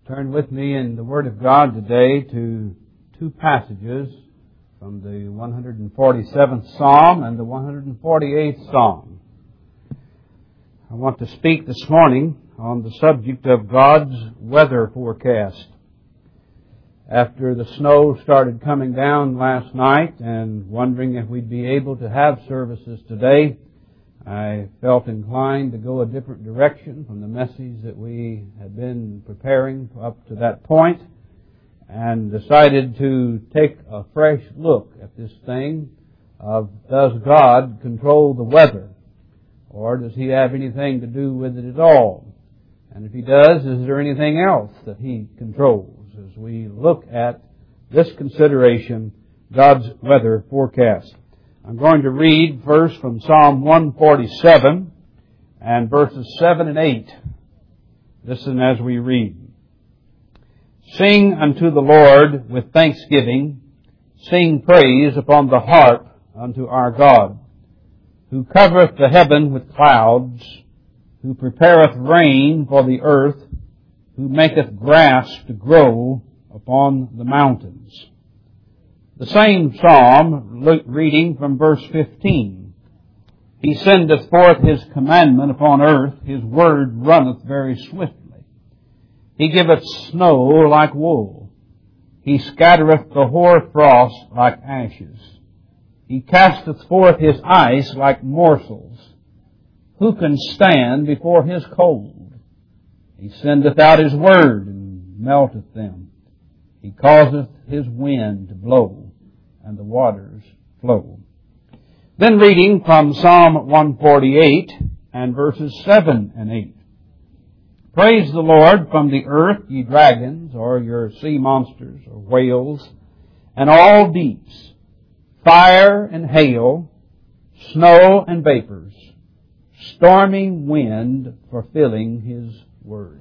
Turn with me in the Word of God today to two passages from the 147th Psalm and the 148th Psalm. I want to speak this morning on the subject of God's weather forecast. After the snow started coming down last night and wondering if we'd be able to have services today, I felt inclined to go a different direction from the message that we had been preparing up to that point, and decided to take a fresh look at this thing of, does God control the weather? Or does He have anything to do with it at all? And if He does, is there anything else that He controls? As we look at this consideration, God's weather forecast. I'm going to read first from Psalm 147 and verses 7 and 8. Listen as we read. Sing unto the Lord with thanksgiving, sing praise upon the harp unto our God, who covereth the heaven with clouds, who prepareth rain for the earth, who maketh grass to grow upon the mountains. The same psalm, reading from verse 15. He sendeth forth His commandment upon earth, His word runneth very swiftly. He giveth snow like wool. He scattereth the hoar frost like ashes. He casteth forth His ice like morsels. Who can stand before His cold? He sendeth out His word and melteth them. He causeth His wind to blow, and the waters flow. Then reading from Psalm 148 and verses 7 and 8. Praise the Lord from the earth, ye dragons, or your sea monsters, or whales, and all deeps, fire and hail, snow and vapors, stormy wind fulfilling His word.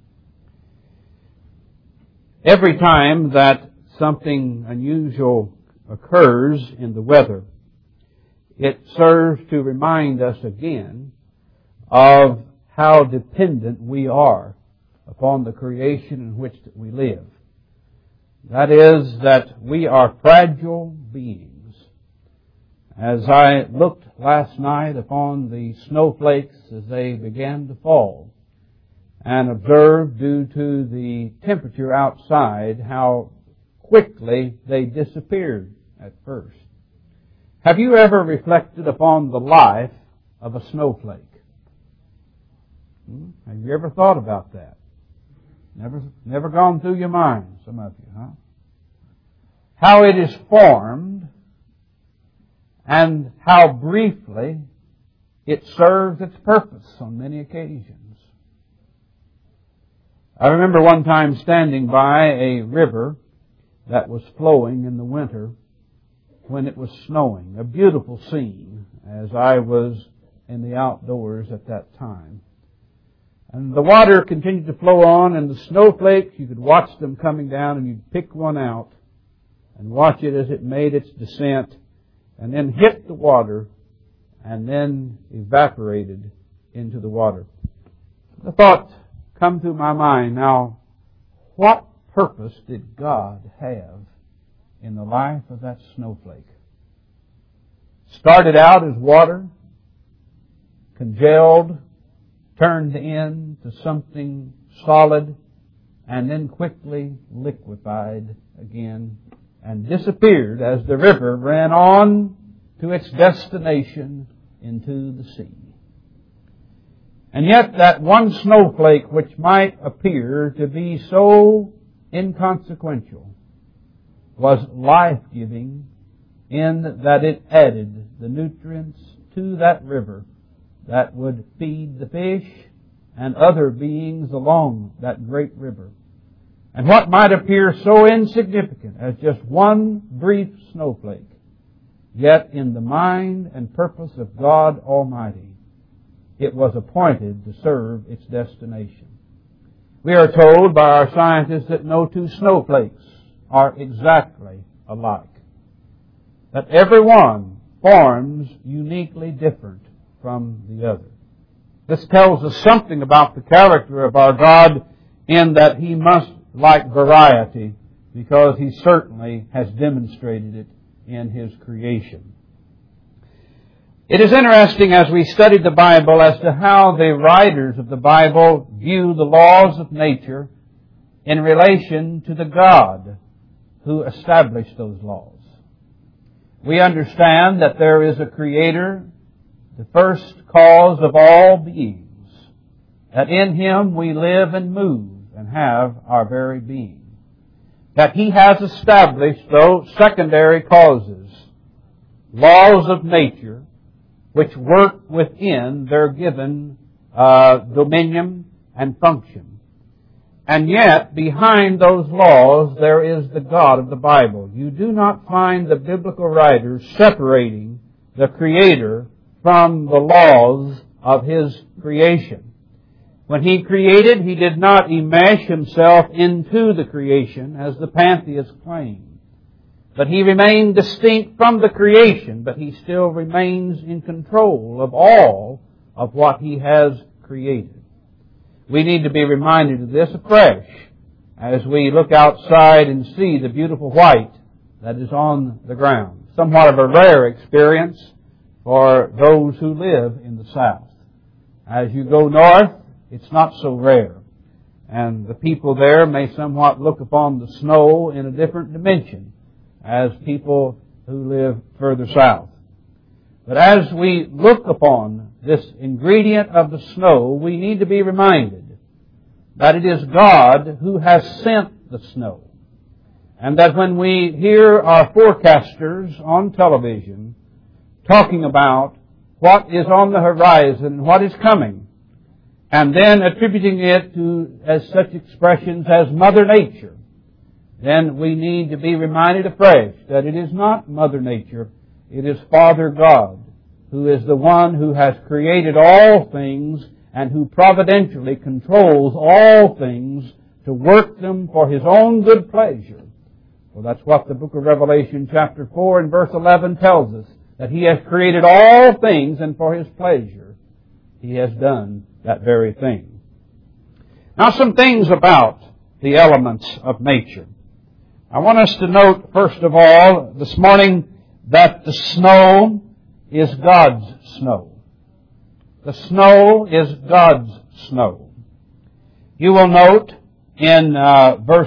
Every time that something unusual occurs in the weather, it serves to remind us again of how dependent we are upon the creation in which we live. That is, that we are fragile beings. As I looked last night upon the snowflakes as they began to fall, and observed, due to the temperature outside, how quickly they disappeared at first. Have you ever reflected upon the life of a snowflake? Have you ever thought about that? Never gone through your mind, some of you, huh? How it is formed, and how briefly it serves its purpose on many occasions. I remember one time standing by a river that was flowing in the winter when it was snowing. A beautiful scene as I was in the outdoors at that time. And the water continued to flow on, and the snowflakes, you could watch them coming down, and you'd pick one out and watch it as it made its descent and then hit the water and then evaporated into the water. The thought come through my mind, now, what purpose did God have in the life of that snowflake? Started out as water, congealed, turned into something solid, and then quickly liquefied again and disappeared as the river ran on to its destination into the sea. And yet that one snowflake, which might appear to be so inconsequential, was life-giving in that it added the nutrients to that river that would feed the fish and other beings along that great river. And what might appear so insignificant as just one brief snowflake, yet in the mind and purpose of God Almighty, it was appointed to serve its destination. We are told by our scientists that no two snowflakes are exactly alike. That every one forms uniquely different from the other. This tells us something about the character of our God in that He must like variety, because He certainly has demonstrated it in His creation. It is interesting as we study the Bible as to how the writers of the Bible view the laws of nature in relation to the God who established those laws. We understand that there is a Creator, the first cause of all beings, that in Him we live and move and have our very being. That He has established those secondary causes, laws of nature, which work within their given dominion and function. And yet, behind those laws, there is the God of the Bible. You do not find the biblical writers separating the Creator from the laws of His creation. When He created, He did not enmesh Himself into the creation, as the pantheists claim. But He remained distinct from the creation, but He still remains in control of all of what He has created. We need to be reminded of this afresh as we look outside and see the beautiful white that is on the ground. Somewhat of a rare experience for those who live in the South. As you go north, it's not so rare. And the people there may somewhat look upon the snow in a different dimension as people who live further south. But as we look upon this ingredient of the snow, we need to be reminded that it is God who has sent the snow. And that when we hear our forecasters on television talking about what is on the horizon and what is coming, and then attributing it to as such expressions as Mother Nature, then we need to be reminded afresh that it is not Mother Nature, it is Father God, who is the one who has created all things and who providentially controls all things to work them for His own good pleasure. Well, that's what the book of Revelation chapter 4 and verse 11 tells us, that He has created all things and for His pleasure He has done that very thing. Now, some things about the elements of nature. I want us to note, first of all, this morning, that the snow is God's snow. The snow is God's snow. You will note in verse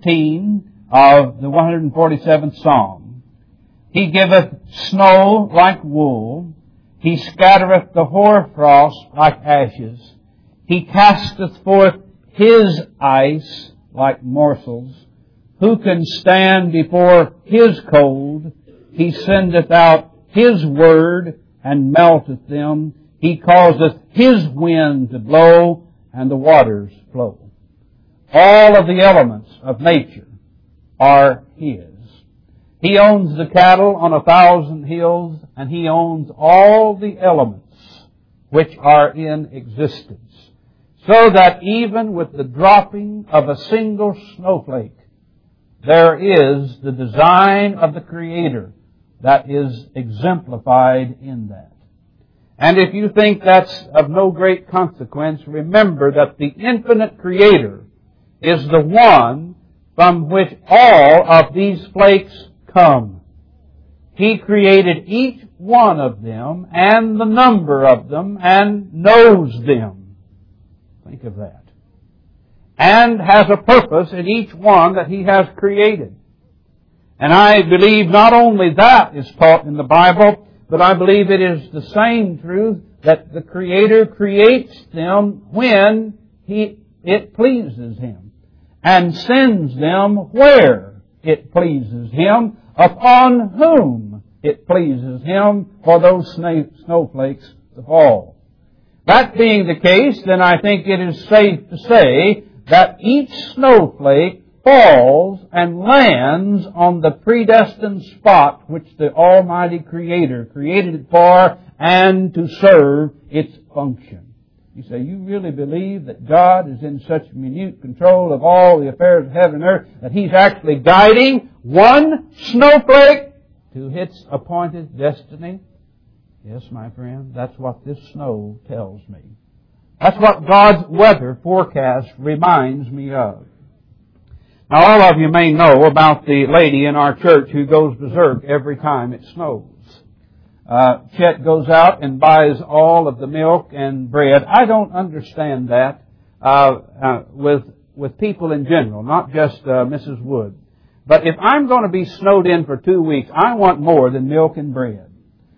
16 of the 147th Psalm, He giveth snow like wool, He scattereth the hoarfrost like ashes, He casteth forth His ice like morsels. Who can stand before His cold? He sendeth out His word and melteth them. He causeth His wind to blow and the waters flow. All of the elements of nature are His. He owns the cattle on 1,000 hills, and He owns all the elements which are in existence. So that even with the dropping of a single snowflake, there is the design of the Creator that is exemplified in that. And if you think that's of no great consequence, remember that the infinite Creator is the one from which all of these flakes come. He created each one of them and the number of them and knows them. Think of that. And has a purpose in each one that He has created. And I believe not only that is taught in the Bible, but I believe it is the same truth that the Creator creates them when it pleases Him, and sends them where it pleases Him, upon whom it pleases Him for those snowflakes to fall. That being the case, then I think it is safe to say that each snowflake falls and lands on the predestined spot which the Almighty Creator created it for and to serve its function. You say, you really believe that God is in such minute control of all the affairs of heaven and earth that He's actually guiding one snowflake to its appointed destiny? Yes, my friend, that's what this snow tells me. That's what God's weather forecast reminds me of. Now, all of you may know about the lady in our church who goes berserk every time it snows. Chet goes out and buys all of the milk and bread. I don't understand that with people in general, not just Mrs. Wood. But if I'm going to be snowed in for 2 weeks, I want more than milk and bread.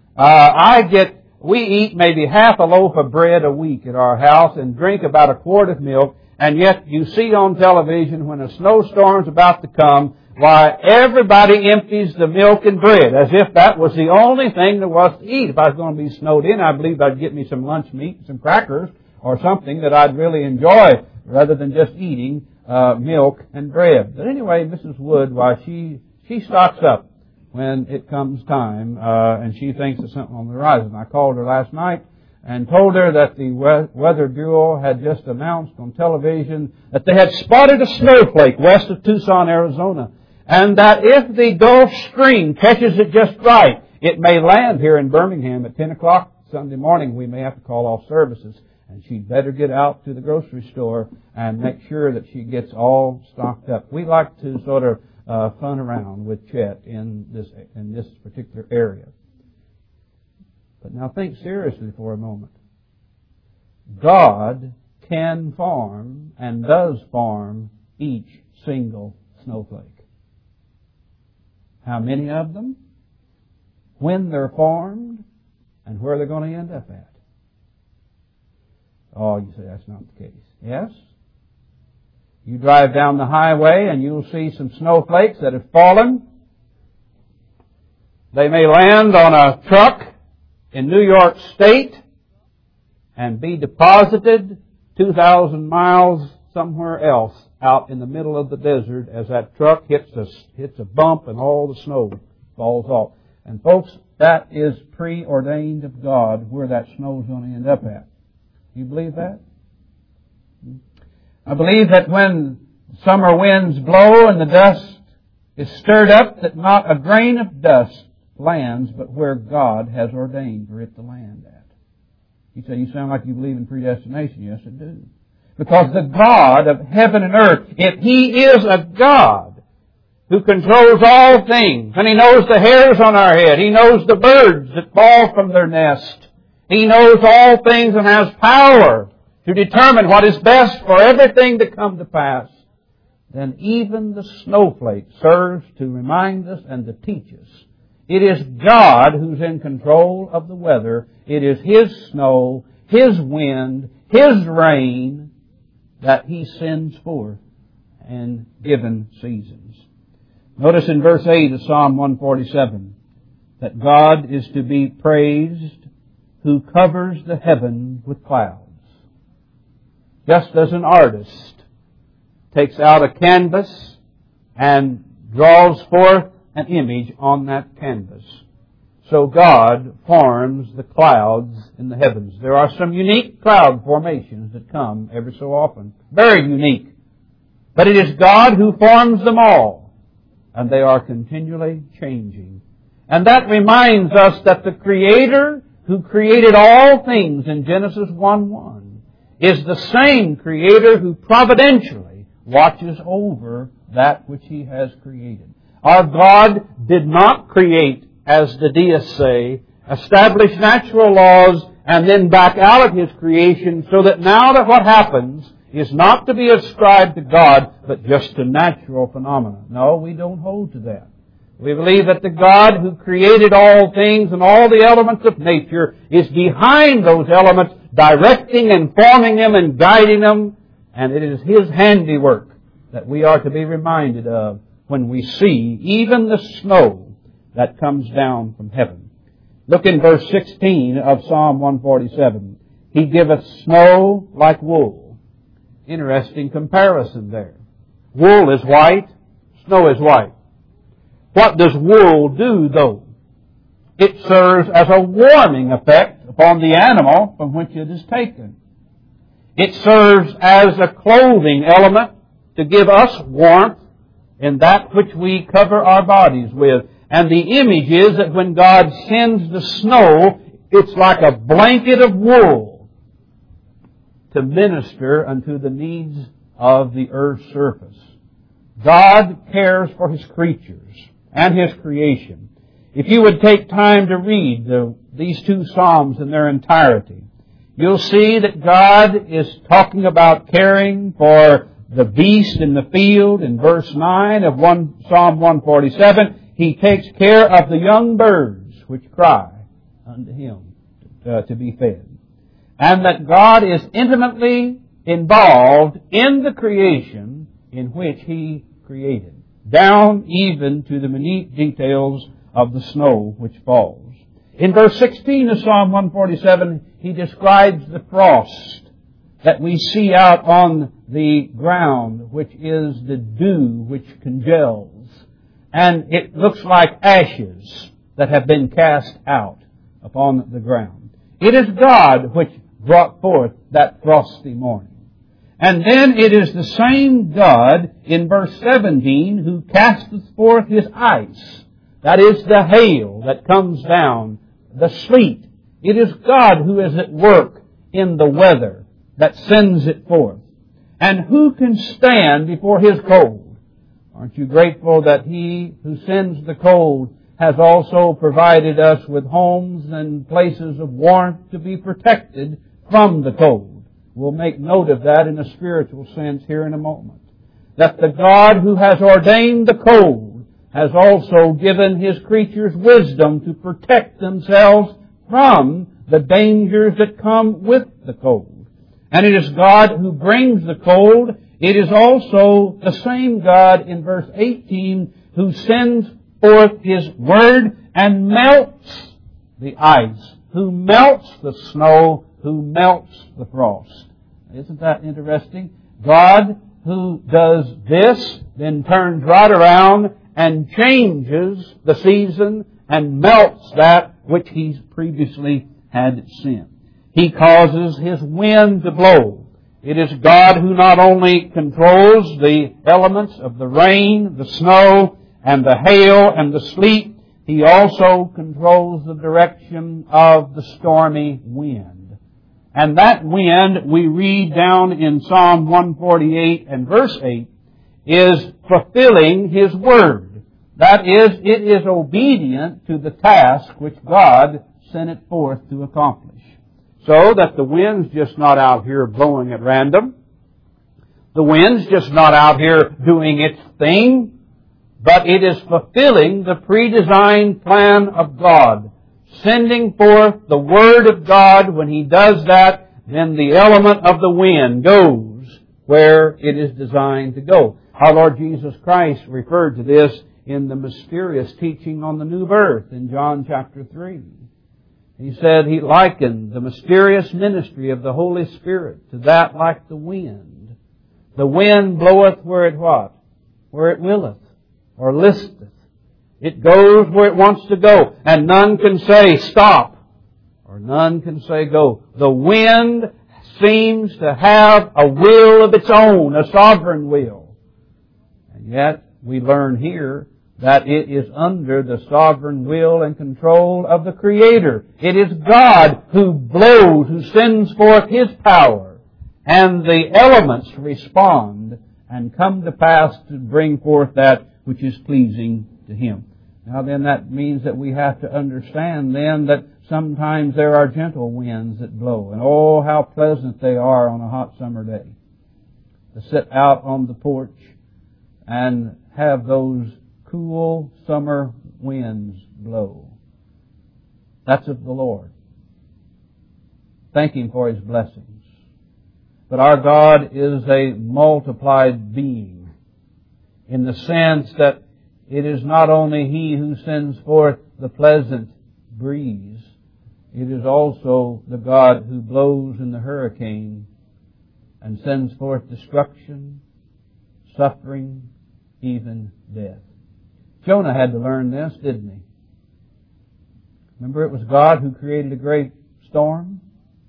We eat maybe half a loaf of bread a week at our house and drink about a quart of milk, and yet you see on television when a snowstorm's about to come, why, everybody empties the milk and bread as if that was the only thing there was to eat. If I was going to be snowed in, I believe I'd get me some lunch meat and some crackers or something that I'd really enjoy rather than just eating milk and bread. But anyway, Mrs. Wood, why, she stocks up when it comes time, and she thinks there's something on the horizon. I called her last night and told her that the Weather Bureau had just announced on television that they had spotted a snowflake west of Tucson, Arizona, and that if the Gulf Stream catches it just right, it may land here in Birmingham at 10 o'clock Sunday morning. We may have to call off services, and she'd better get out to the grocery store and make sure that she gets all stocked up. We like to sort of fun around with Chet in this particular area. But now think seriously for a moment. God can farm and does farm each single snowflake. How many of them? When they're formed? And where they're going to end up at? Oh, you say that's not the case. Yes? You drive down the highway and you'll see some snowflakes that have fallen. They may land on a truck in New York State and be deposited 2,000 miles somewhere else out in the middle of the desert as that truck hits a bump and all the snow falls off. And folks, that is preordained of God where that snow is going to end up at. You believe that? I believe that when summer winds blow and the dust is stirred up, that not a grain of dust lands but where God has ordained for it to land at. You say, you sound like you believe in predestination. Yes, I do. Because the God of heaven and earth, if He is a God who controls all things, and He knows the hairs on our head, He knows the birds that fall from their nest, He knows all things and has power to determine what is best for everything to come to pass, then even the snowflake serves to remind us and to teach us. It is God who's in control of the weather. It is His snow, His wind, His rain that He sends forth in given seasons. Notice in verse 8 of Psalm 147 that God is to be praised who covers the heaven with clouds. Just as an artist takes out a canvas and draws forth an image on that canvas, so God forms the clouds in the heavens. There are some unique cloud formations that come every so often. Very unique. But it is God who forms them all, and they are continually changing. And that reminds us that the Creator who created all things in Genesis 1:1 is the same Creator who providentially watches over that which He has created. Our God did not create, as the deists say, establish natural laws and then back out of His creation so that now that what happens is not to be ascribed to God, but just to natural phenomena. No, we don't hold to that. We believe that the God who created all things and all the elements of nature is behind those elements, directing and forming them and guiding them, and it is His handiwork that we are to be reminded of when we see even the snow that comes down from heaven. Look in verse 16 of Psalm 147. He giveth snow like wool. Interesting comparison there. Wool is white, snow is white. What does wool do, though? It serves as a warming effect upon the animal from which it is taken. It serves as a clothing element to give us warmth in that which we cover our bodies with. And the image is that when God sends the snow, it's like a blanket of wool. to minister unto the needs of the earth's surface. God cares for His creatures and His creation. If you would take time to read these two Psalms in their entirety, you'll see that God is talking about caring for the beast in the field. In verse 9 of Psalm 147, He takes care of the young birds which cry unto Him to be fed. And that God is intimately involved in the creation in which He created, down even to the minute details of the snow which falls. In verse 16 of Psalm 147, He describes the frost that we see out on the ground, which is the dew which congels. And it looks like ashes that have been cast out upon the ground. It is God which brought forth that frosty morning. And then it is the same God in verse 17 who casteth forth His ice. That is the hail that comes down, the sleet. It is God who is at work in the weather that sends it forth. And who can stand before His cold? Aren't you grateful that He who sends the cold has also provided us with homes and places of warmth to be protected from the cold? We'll make note of that in a spiritual sense here in a moment. That the God who has ordained the cold has also given His creatures wisdom to protect themselves from the dangers that come with the cold. And it is God who brings the cold. It is also the same God in verse 18 who sends forth His word and melts the ice, who melts the snow, who melts the frost. Isn't that interesting? God who does this then turns right around and changes the season and melts that which He's previously had sent. He causes His wind to blow. It is God who not only controls the elements of the rain, the snow, and the hail and the sleet, He also controls the direction of the stormy wind. And that wind, we read down in Psalm 148 and verse 8, is fulfilling His word. That is, it is obedient to the task which God sent it forth to accomplish. So that the wind's just not out here blowing at random. The wind's just not out here doing its thing, but it is fulfilling the pre-designed plan of God. Sending forth the Word of God. When He does that, then the element of the wind goes where it is designed to go. Our Lord Jesus Christ referred to this in the mysterious teaching on the new birth in John chapter 3. He said He likened the mysterious ministry of the Holy Spirit to that like the wind. The wind bloweth where it what? Where it willeth, or listeth. It goes where it wants to go, and none can say stop, or none can say go. The wind seems to have a will of its own, a sovereign will. And yet, we learn here that it is under the sovereign will and control of the Creator. It is God who blows, who sends forth His power, and the elements respond and come to pass to bring forth that which is pleasing to Him. Now then, that means that we have to understand then that sometimes there are gentle winds that blow. And oh, how pleasant they are on a hot summer day. To sit out on the porch and have those cool summer winds blow. That's of the Lord. Thank Him for His blessings. But our God is a multiplied being in the sense that it is not only He who sends forth the pleasant breeze, it is also the God who blows in the hurricane and sends forth destruction, suffering, even death. Jonah had to learn this, didn't he? Remember, it was God who created a great storm?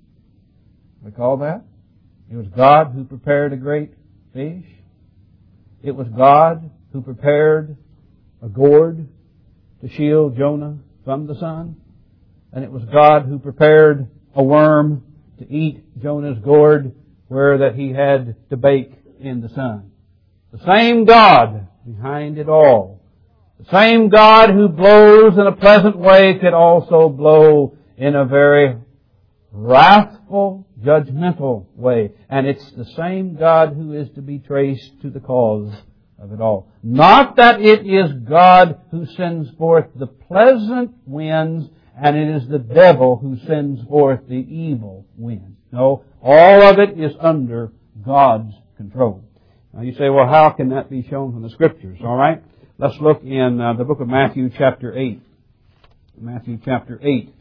Recall that? It was God who prepared a great fish. It was God who prepared a gourd to shield Jonah from the sun. And it was God who prepared a worm to eat Jonah's gourd where that he had to bake in the sun. The same God behind it all. The same God who blows in a pleasant way could also blow in a very wrathful, judgmental way. And it's the same God who is to be traced to the cause of it all. Not that it is God who sends forth the pleasant winds and it is the devil who sends forth the evil winds. No, all of it is under God's control. Now you say, well, how can that be shown from the Scriptures? All right, let's look in the book of Matthew chapter 8. Matthew chapter 8.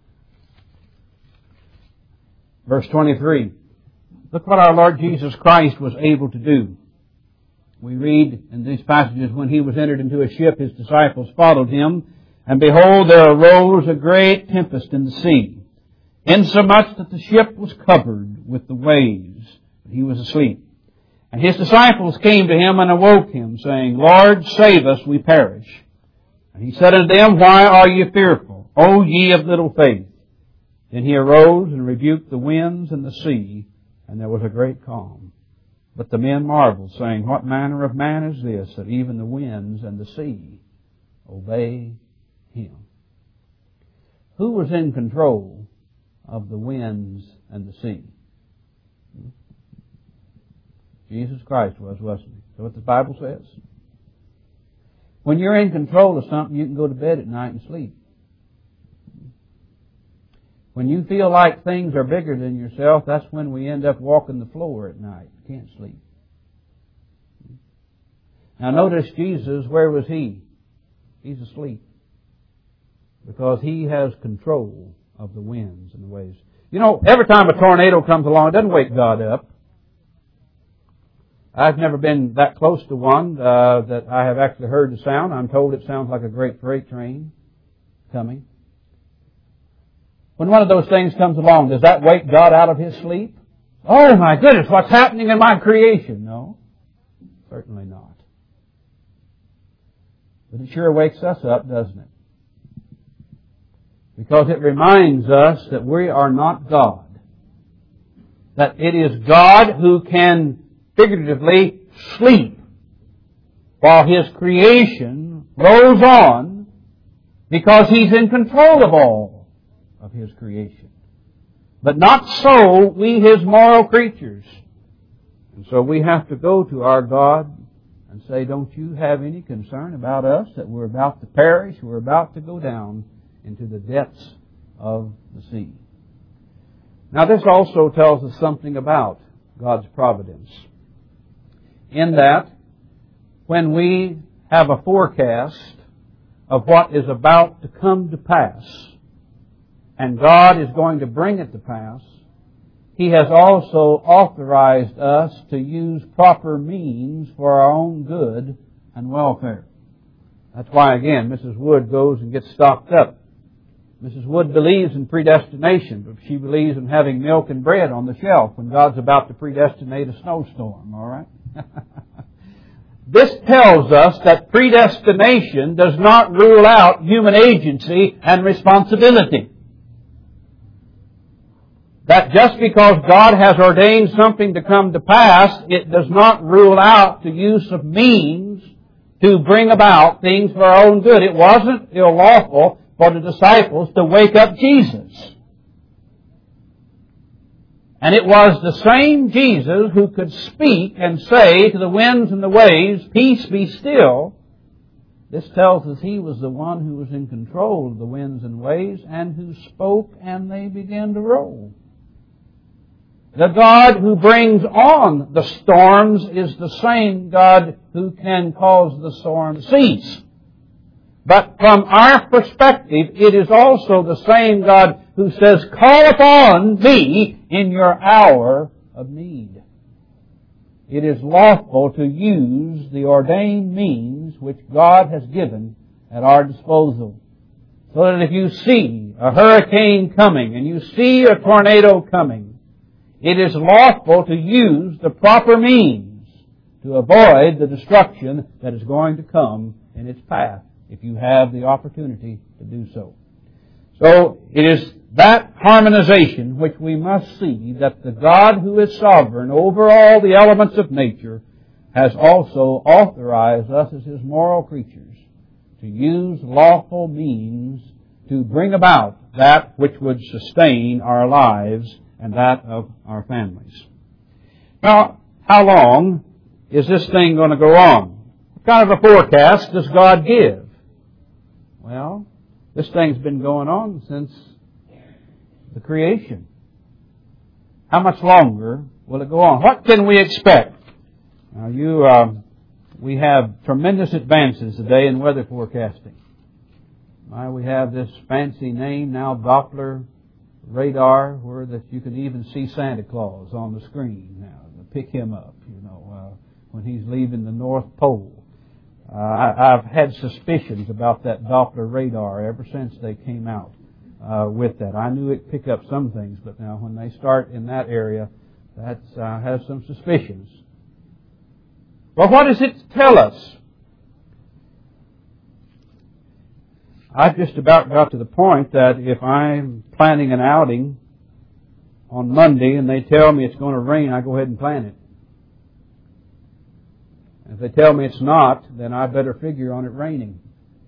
Verse 23. Look what our Lord Jesus Christ was able to do. We read in these passages, when he was entered into a ship, his disciples followed him, and behold, there arose a great tempest in the sea, insomuch that the ship was covered with the waves, but he was asleep. And his disciples came to him and awoke him, saying, Lord, save us, we perish. And he said unto them, Why are ye fearful, O ye of little faith? Then he arose and rebuked the winds and the sea, and there was a great calm. But the men marveled, saying, What manner of man is this, that even the winds and the sea obey him? Who was in control of the winds and the sea? Jesus Christ was, wasn't he? That's what the Bible says. When you're in control of something, you can go to bed at night and sleep. When you feel like things are bigger than yourself, that's when we end up walking the floor at night. Can't sleep. Now notice Jesus, where was he? He's asleep. Because he has control of the winds and the waves. You know, every time a tornado comes along, it doesn't wake God up. I've never been that close to one that I have actually heard the sound. I'm told it sounds like a great freight train coming. When one of those things comes along, does that wake God out of his sleep? Oh my goodness, what's happening in my creation? No, certainly not. But it sure wakes us up, doesn't it? Because it reminds us that we are not God. That it is God who can figuratively sleep while his creation rolls on, because he's in control of all of his creation. But not so we, his moral creatures. And so we have to go to our God and say, don't you have any concern about us, that we're about to perish, we're about to go down into the depths of the sea. Now this also tells us something about God's providence. In that, when we have a forecast of what is about to come to pass, and God is going to bring it to pass, he has also authorized us to use proper means for our own good and welfare. That's why, again, Mrs. Wood goes and gets stocked up. Mrs. Wood believes in predestination, but she believes in having milk and bread on the shelf when God's about to predestinate a snowstorm, all right? This tells us that predestination does not rule out human agency and responsibility. That just because God has ordained something to come to pass, it does not rule out the use of means to bring about things for our own good. It wasn't unlawful for the disciples to wake up Jesus. And it was the same Jesus who could speak and say to the winds and the waves, Peace, be still. This tells us he was the one who was in control of the winds and waves and who spoke and they began to roll. The God who brings on the storms is the same God who can cause the storm to cease. But from our perspective, it is also the same God who says, Call upon me in your hour of need. It is lawful to use the ordained means which God has given at our disposal. So that if you see a hurricane coming and you see a tornado coming, it is lawful to use the proper means to avoid the destruction that is going to come in its path, if you have the opportunity to do so. So it is that harmonization which we must see that the God who is sovereign over all the elements of nature has also authorized us as His moral creatures to use lawful means to bring about that which would sustain our lives and that of our families. Now, how long is this thing going to go on? What kind of a forecast does God give? Well, this thing's been going on since the creation. How much longer will it go on? What can we expect? Now, we have tremendous advances today in weather forecasting. We have this fancy name now, Doppler radar, where that you can even see Santa Claus on the screen now to pick him up, when he's leaving the North Pole. I've had suspicions about that Doppler radar ever since they came out with that. I knew it'd pick up some things, but now when they start in that area, that has some suspicions. Well, what does it tell us? I've just about got to the point that if I'm planning an outing on Monday and they tell me it's going to rain, I go ahead and plan it. If they tell me it's not, then I better figure on it raining.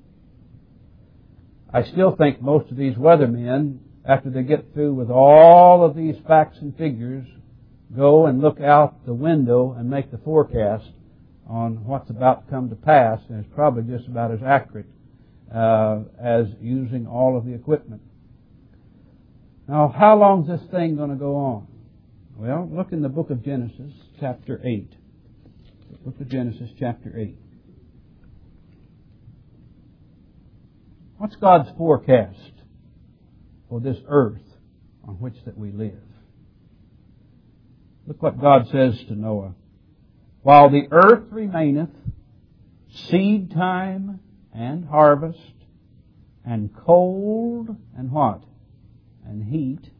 I still think most of these weathermen, after they get through with all of these facts and figures, go and look out the window and make the forecast on what's about to come to pass, and it's probably just about as accurate as using all of the equipment. Now, how long is this thing going to go on? Well, look in the book of Genesis, chapter 8. The book of Genesis, chapter 8. What's God's forecast for this earth on which that we live? Look what God says to Noah. While the earth remaineth, seed time and harvest, and cold and what? And heat,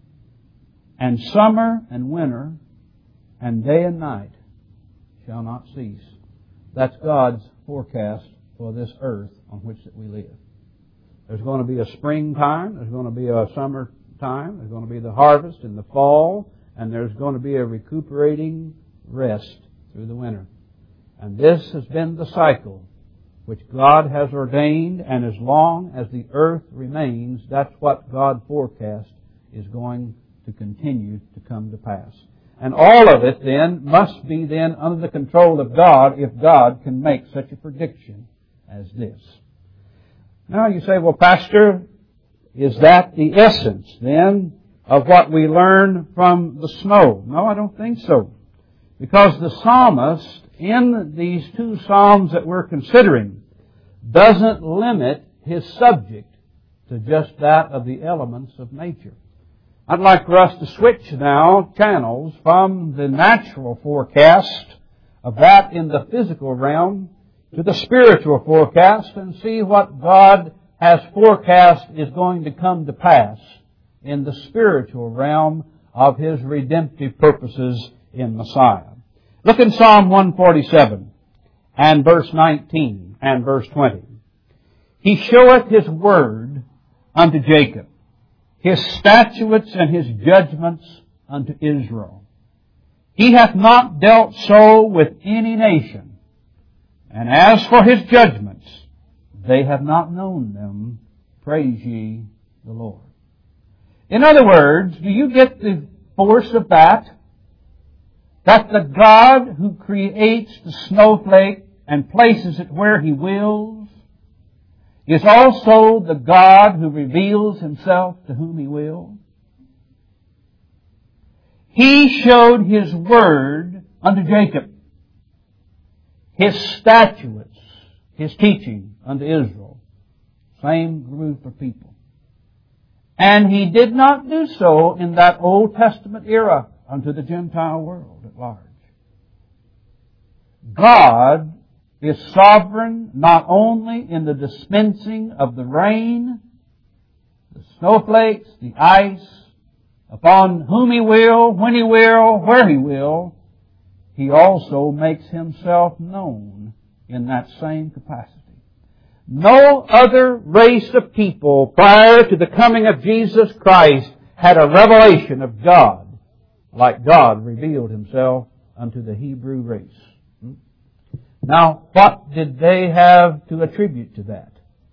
and summer and winter, and day and night shall not cease. That's God's forecast for this earth on which that we live. There's going to be a springtime, there's going to be a summer time, there's going to be the harvest in the fall, and there's going to be a recuperating rest through the winter. And this has been the cycle which God has ordained, and as long as the earth remains, that's what God forecasts is going to continue to come to pass. And all of it then must be then under the control of God if God can make such a prediction as this. Now you say, well, Pastor, is that the essence then of what we learn from the snow? No, I don't think so. Because the psalmist, in these two psalms that we're considering, doesn't limit his subject to just that of the elements of nature. I'd like for us to switch now channels from the natural forecast of that in the physical realm to the spiritual forecast and see what God has forecast is going to come to pass in the spiritual realm of His redemptive purposes in Messiah. Look in Psalm 147 and verse 19 and verse 20. He showeth His word unto Jacob, His statutes and His judgments unto Israel. He hath not dealt so with any nation. And as for His judgments, they have not known them. Praise ye the Lord. In other words, do you get the force of that? That the God who creates the snowflake and places it where He wills is also the God who reveals Himself to whom He will. He showed His word unto Jacob, His statutes, His teaching unto Israel. Same group of people. And He did not do so in that Old Testament era unto the Gentile world at large. God is sovereign not only in the dispensing of the rain, the snowflakes, the ice, upon whom He will, when He will, where He will, He also makes Himself known in that same capacity. No other race of people prior to the coming of Jesus Christ had a revelation of God like God revealed Himself unto the Hebrew race. Now, what did they have to attribute to that?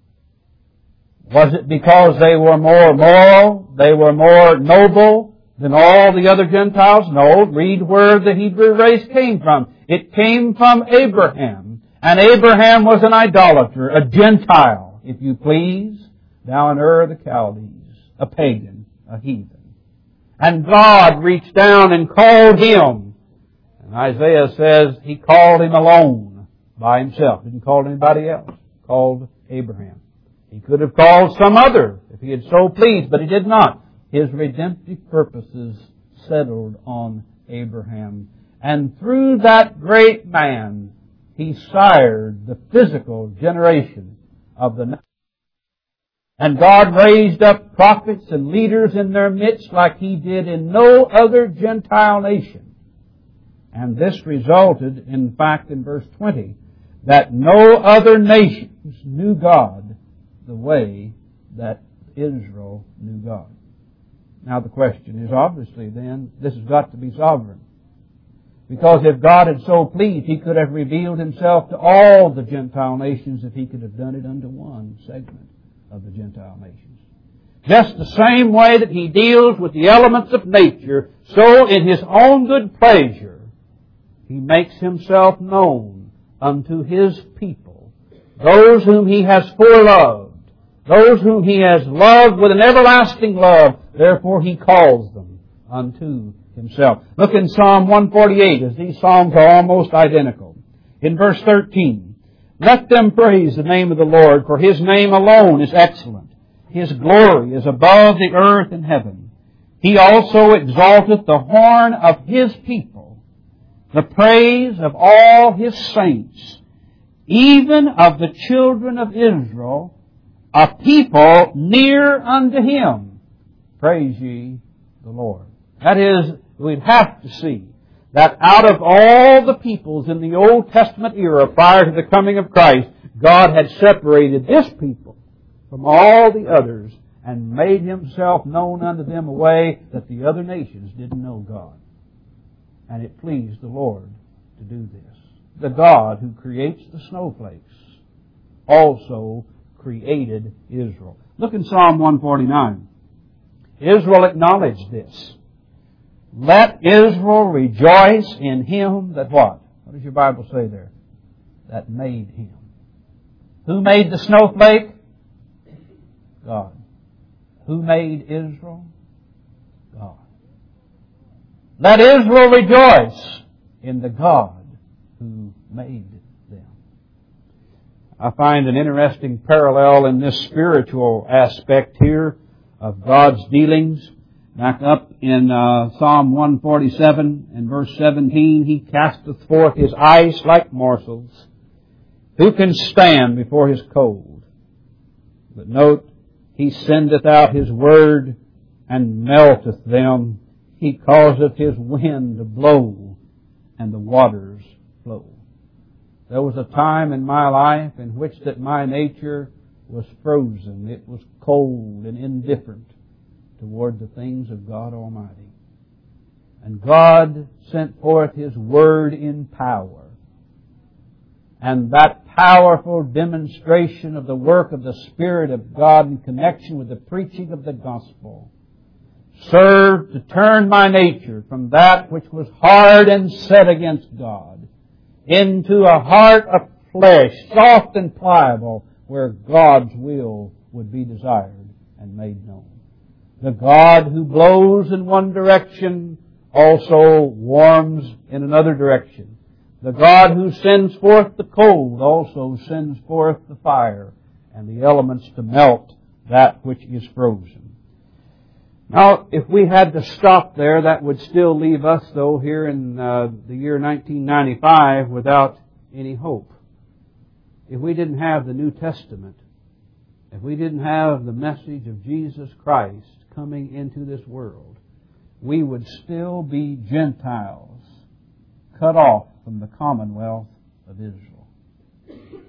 Was it because they were more moral, they were more noble than all the other Gentiles? No. Read where the Hebrew race came from. It came from Abraham. And Abraham was an idolater, a Gentile, if you please, down in Ur of the Chaldees, a pagan, a heathen. And God reached down and called him. And Isaiah says He called him alone by Himself. Didn't call anybody else. Called Abraham. He could have called some other if He had so pleased, but He did not. His redemptive purposes settled on Abraham. And through that great man, He sired the physical generation of the nation. And God raised up prophets and leaders in their midst like He did in no other Gentile nation. And this resulted, in fact, in verse 20, that no other nations knew God the way that Israel knew God. Now the question is obviously then, this has got to be sovereign. Because if God had so pleased, He could have revealed Himself to all the Gentile nations if He could have done it unto one segment of the Gentile nations. Just the same way that He deals with the elements of nature, so in His own good pleasure, He makes Himself known unto His people, those whom He has foreloved, those whom He has loved with an everlasting love, therefore He calls them unto Himself. Look in Psalm 148, as these psalms are almost identical. In verse 13, let them praise the name of the Lord, for His name alone is excellent. His glory is above the earth and heaven. He also exalteth the horn of His people, the praise of all His saints, even of the children of Israel, a people near unto Him. Praise ye the Lord. That is, we'd have to see that out of all the peoples in the Old Testament era prior to the coming of Christ, God had separated this people from all the others and made Himself known unto them a way that the other nations didn't know God. And it pleased the Lord to do this. The God who creates the snowflakes also created Israel. Look in Psalm 149. Israel acknowledged this. Let Israel rejoice in Him that what? What does your Bible say there? That made Him. Who made the snowflake? God. Who made Israel? God. Let Israel rejoice in the God who made them. I find an interesting parallel in this spiritual aspect here of God's dealings. Back up in Psalm 147 and verse 17, He casteth forth His ice like morsels. Who can stand before His cold? But note, He sendeth out His word and melteth them. He causeth His wind to blow and the waters flow. There was a time in my life in which that my nature was frozen. It was cold and indifferent toward the things of God Almighty. And God sent forth His Word in power. And that powerful demonstration of the work of the Spirit of God in connection with the preaching of the gospel served to turn my nature from that which was hard and set against God into a heart of flesh, soft and pliable, where God's will would be desired and made known. The God who blows in one direction also warms in another direction. The God who sends forth the cold also sends forth the fire and the elements to melt that which is frozen. Now, if we had to stop there, that would still leave us, though, here in the year 1995 without any hope. If we didn't have the New Testament, if we didn't have the message of Jesus Christ coming into this world, we would still be Gentiles, cut off from the commonwealth of Israel.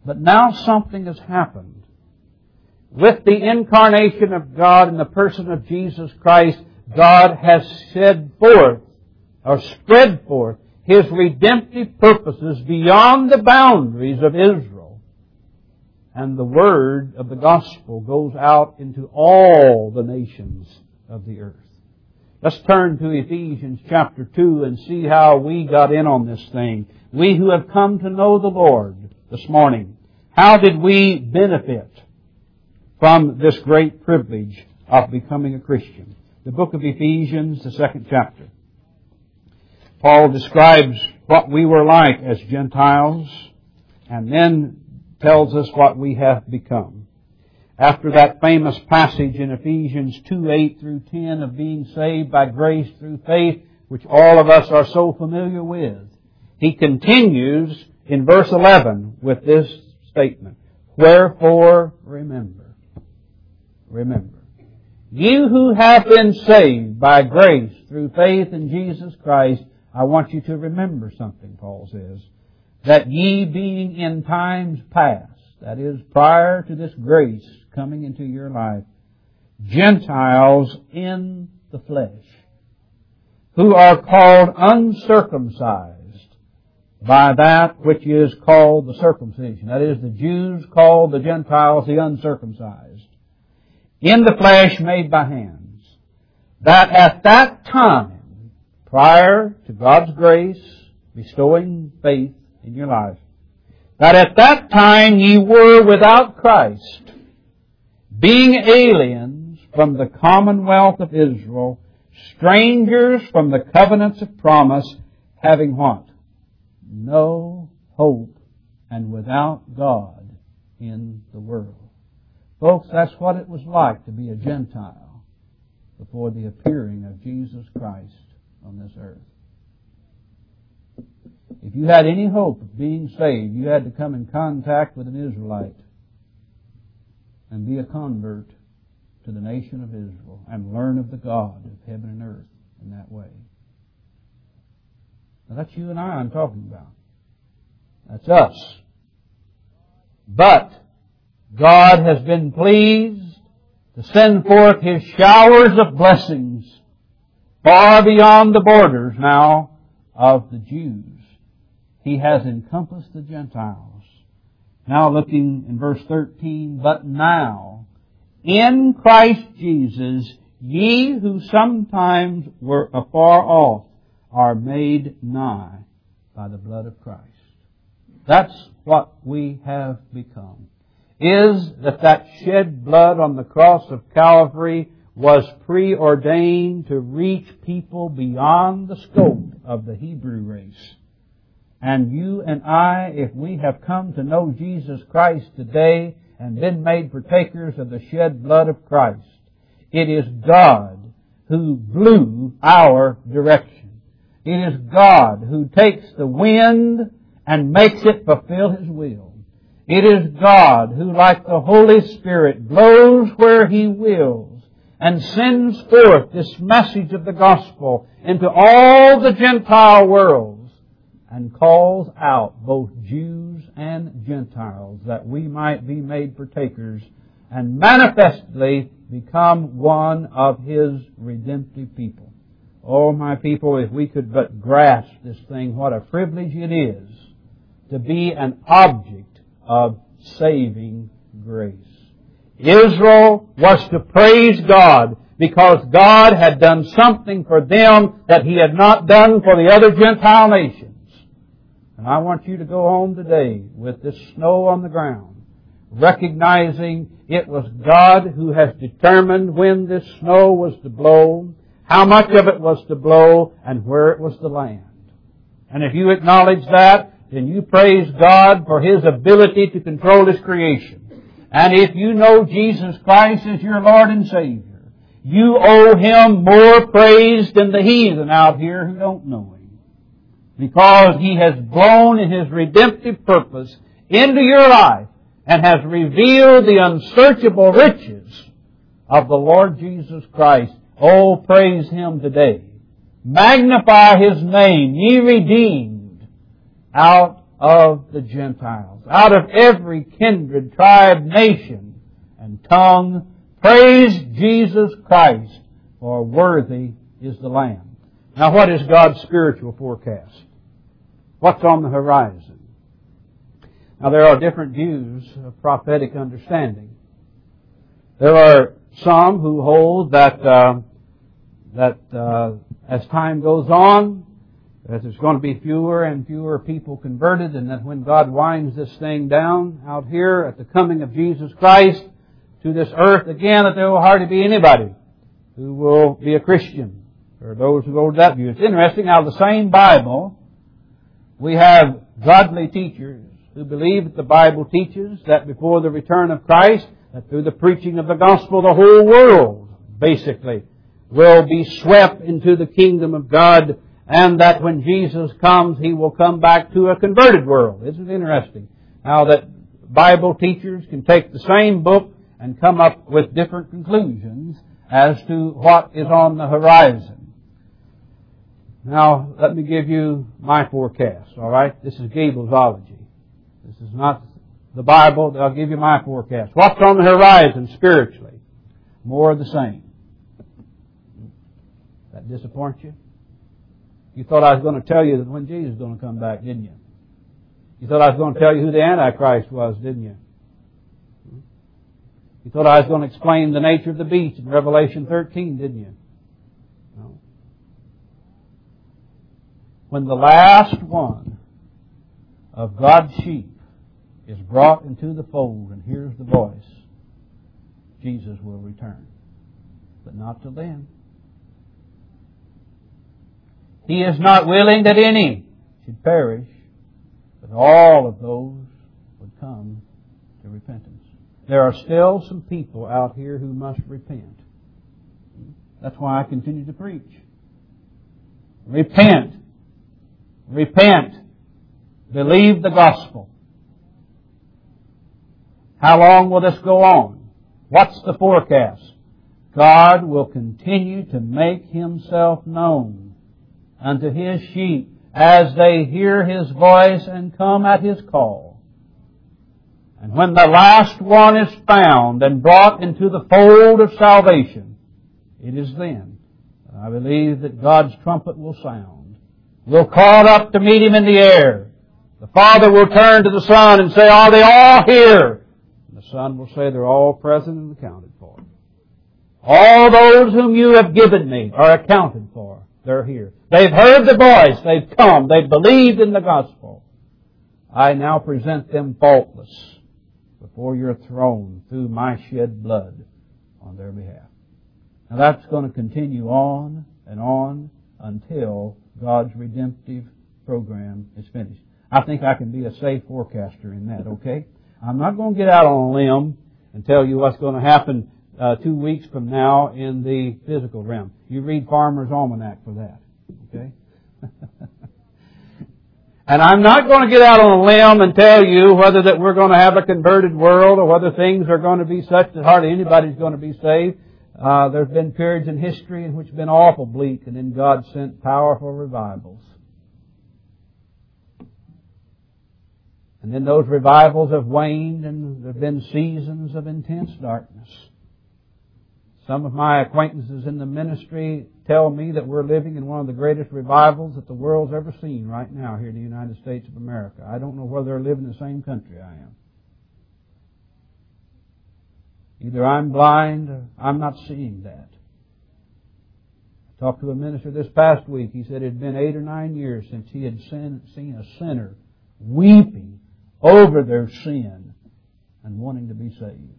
But now something has happened. With the incarnation of God in the person of Jesus Christ, God has shed forth, or spread forth, His redemptive purposes beyond the boundaries of Israel. And the word of the gospel goes out into all the nations of the earth. Let's turn to Ephesians chapter 2 and see how we got in on this thing. We who have come to know the Lord this morning, how did we benefit from this great privilege of becoming a Christian? The book of Ephesians, the 2nd chapter. Paul describes what we were like as Gentiles and then tells us what we have become. After that famous passage in Ephesians 2:8 through 10 of being saved by grace through faith, which all of us are so familiar with, he continues in verse 11 with this statement, "Wherefore remember, you who have been saved by grace through faith in Jesus Christ." I want you to remember something, Paul says, "that ye being in times past," that is, prior to this grace coming into your life, "Gentiles in the flesh, who are called uncircumcised by that which is called the circumcision." That is, the Jews called the Gentiles the uncircumcised. "In the flesh made by hands, that at that time," prior to God's grace bestowing faith in your life, "that at that time ye were without Christ, being aliens from the commonwealth of Israel, strangers from the covenants of promise, having" what? "No hope, and without God in the world." Folks, that's what it was like to be a Gentile before the appearing of Jesus Christ on this earth. If you had any hope of being saved, you had to come in contact with an Israelite and be a convert to the nation of Israel and learn of the God of heaven and earth in that way. Now that's you and I'm talking about. That's us. But God has been pleased to send forth His showers of blessings far beyond the borders now of the Jews. He has encompassed the Gentiles. Now looking in verse 13, "But now, in Christ Jesus, ye who sometimes were afar off are made nigh by the blood of Christ." That's what we have become. Is that shed blood on the cross of Calvary was preordained to reach people beyond the scope of the Hebrew race. And you and I, if we have come to know Jesus Christ today and been made partakers of the shed blood of Christ, it is God who blew our direction. It is God who takes the wind and makes it fulfill His will. It is God who, like the Holy Spirit, blows where He wills and sends forth this message of the gospel into all the Gentile worlds and calls out both Jews and Gentiles that we might be made partakers and manifestly become one of His redemptive people. Oh, my people, if we could but grasp this thing, what a privilege it is to be an object of saving grace. Israel was to praise God because God had done something for them that He had not done for the other Gentile nations. And I want you to go home today with this snow on the ground, recognizing it was God who has determined when this snow was to blow, how much of it was to blow, and where it was to land. And if you acknowledge that, then you praise God for His ability to control His creation. And if you know Jesus Christ as your Lord and Savior, you owe Him more praise than the heathen out here who don't know Him. Because He has blown in His redemptive purpose into your life and has revealed the unsearchable riches of the Lord Jesus Christ. Oh, praise Him today. Magnify His name, ye redeemed out of the Gentiles. Out of every kindred, tribe, nation, and tongue, praise Jesus Christ, for worthy is the Lamb. Now what is God's spiritual forecast? What's on the horizon? Now there are different views of prophetic understanding. There are some who hold that as time goes on, that there's going to be fewer and fewer people converted, and that when God winds this thing down out here at the coming of Jesus Christ to this earth again, that there will hardly be anybody who will be a Christian, or those who hold that view. It's interesting, out of the same Bible, we have godly teachers who believe that the Bible teaches that before the return of Christ, that through the preaching of the gospel, the whole world, basically, will be swept into the kingdom of God, and that when Jesus comes, He will come back to a converted world. This is interesting. How that Bible teachers can take the same book and come up with different conclusions as to what is on the horizon. Now, let me give you my forecast, all right? This is Gablesology. This is not the Bible. I'll give you my forecast. What's on the horizon spiritually? More of the same. That disappoint you? You thought I was going to tell you that when Jesus is going to come back, didn't you? You thought I was going to tell you who the Antichrist was, didn't you? You thought I was going to explain the nature of the beast in Revelation 13, didn't you? No. When the last one of God's sheep is brought into the fold and hears the voice, Jesus will return. But not till then. He is not willing that any should perish, but all of those would come to repentance. There are still some people out here who must repent. That's why I continue to preach. Repent. Repent. Believe the gospel. How long will this go on? What's the forecast? God will continue to make Himself known unto His sheep as they hear His voice and come at His call. And when the last one is found and brought into the fold of salvation, it is then, I believe, that God's trumpet will sound. We'll call up to meet Him in the air. The Father will turn to the Son and say, are they all here? And the Son will say, they're all present and accounted for. All those whom you have given me are accounted for. They're here. They've heard the voice. They've come. They've believed in the gospel. I now present them faultless before your throne through my shed blood on their behalf. Now that's going to continue on and on until God's redemptive program is finished. I think I can be a safe forecaster in that, okay? I'm not going to get out on a limb and tell you what's going to happen 2 weeks from now in the physical realm. You read Farmer's Almanac for that. Okay? And I'm not going to get out on a limb and tell you whether that we're going to have a converted world or whether things are going to be such that hardly anybody's going to be saved. There's been periods in history in which have been awful bleak, and then God sent powerful revivals. And then those revivals have waned, and there have been seasons of intense darkness. Some of my acquaintances in the ministry tell me that we're living in one of the greatest revivals that the world's ever seen right now here in the United States of America. I don't know whether they're living in the same country I am. Either I'm blind or I'm not seeing that. I talked to a minister this past week. He said it had been 8 or 9 years since he had seen a sinner weeping over their sin and wanting to be saved.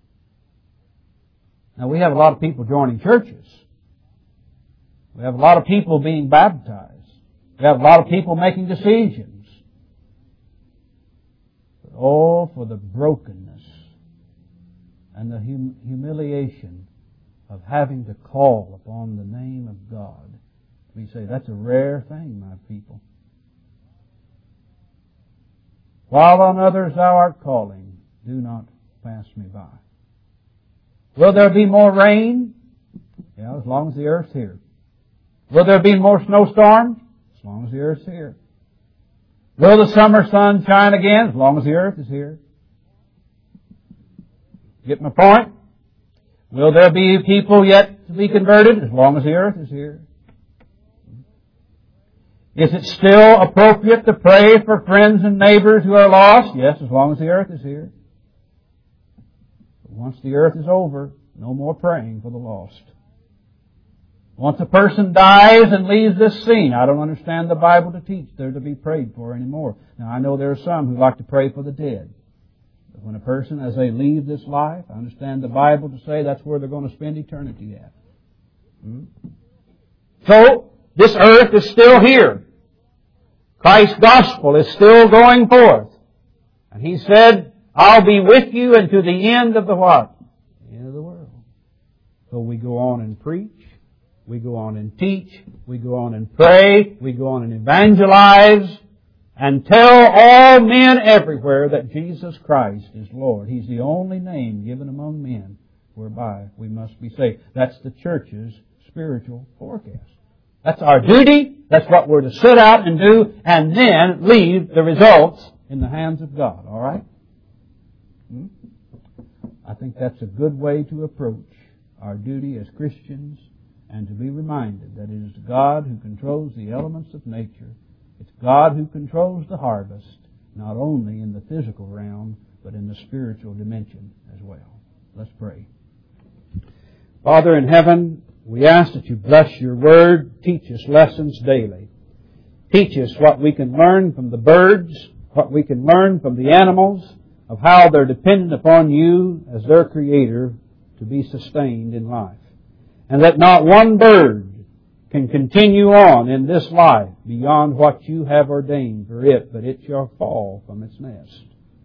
Now, we have a lot of people joining churches. We have a lot of people being baptized. We have a lot of people making decisions. But all for the brokenness and the humiliation of having to call upon the name of God. We say, that's a rare thing, my people. While on others thou art calling, do not pass me by. Will there be more rain? Yeah, as long as the earth's here. Will there be more snowstorms? As long as the earth's here. Will the summer sun shine again? As long as the earth is here. Get my point? Will there be people yet to be converted? As long as the earth is here. Is it still appropriate to pray for friends and neighbors who are lost? Yes, as long as the earth is here. But once the earth is over, no more praying for the lost. Once a person dies and leaves this scene, I don't understand the Bible to teach they're to be prayed for anymore. Now, I know there are some who like to pray for the dead. But when a person, as they leave this life, I understand the Bible to say that's where they're going to spend eternity at. So, this earth is still here. Christ's gospel is still going forth. And He said, I'll be with you unto the end of the what? The end of the world. So we go on and preach. We go on and teach. We go on and pray. We go on and evangelize. And tell all men everywhere that Jesus Christ is Lord. He's the only name given among men whereby we must be saved. That's the church's spiritual forecast. That's our duty. That's what we're to set out and do, and then leave the results in the hands of God. All right? I think that's a good way to approach our duty as Christians, and to be reminded that it is God who controls the elements of nature. It's God who controls the harvest, not only in the physical realm, but in the spiritual dimension as well. Let's pray. Father in heaven, we ask that You bless Your Word. Teach us lessons daily. Teach us what we can learn from the birds, what we can learn from the animals, of how they're dependent upon You as their Creator to be sustained in life. And that not one bird can continue on in this life beyond what You have ordained for it, but it shall fall from its nest.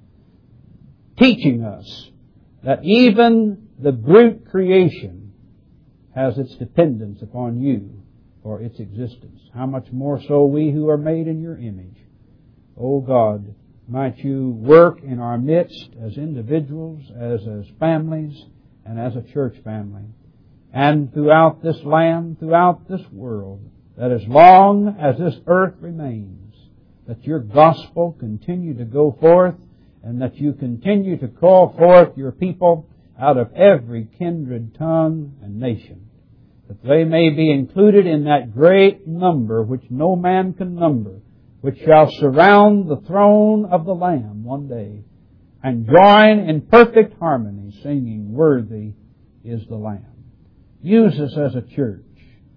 Teaching us that even the brute creation has its dependence upon You for its existence. How much more so we who are made in Your image. O God, might You work in our midst as individuals, as families, and as a church family. And throughout this land, throughout this world, that as long as this earth remains, that Your gospel continue to go forth, and that You continue to call forth Your people out of every kindred, tongue, and nation, that they may be included in that great number which no man can number, which shall surround the throne of the Lamb one day, and join in perfect harmony, singing, Worthy is the Lamb. Use us as a church.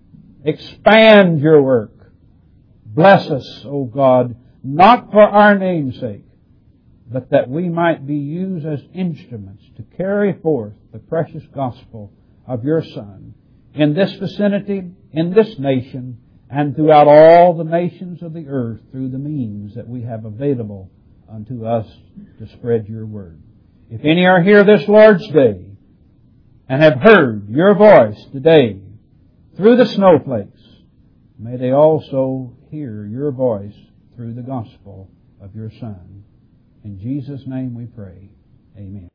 Expand Your work. Bless us, O God, not for our name's sake, but that we might be used as instruments to carry forth the precious gospel of Your Son in this vicinity, in this nation, and throughout all the nations of the earth through the means that we have available unto us to spread Your word. If any are here this Lord's Day and have heard Your voice today through the snowflakes, may they also hear Your voice through the gospel of Your Son. In Jesus' name we pray. Amen.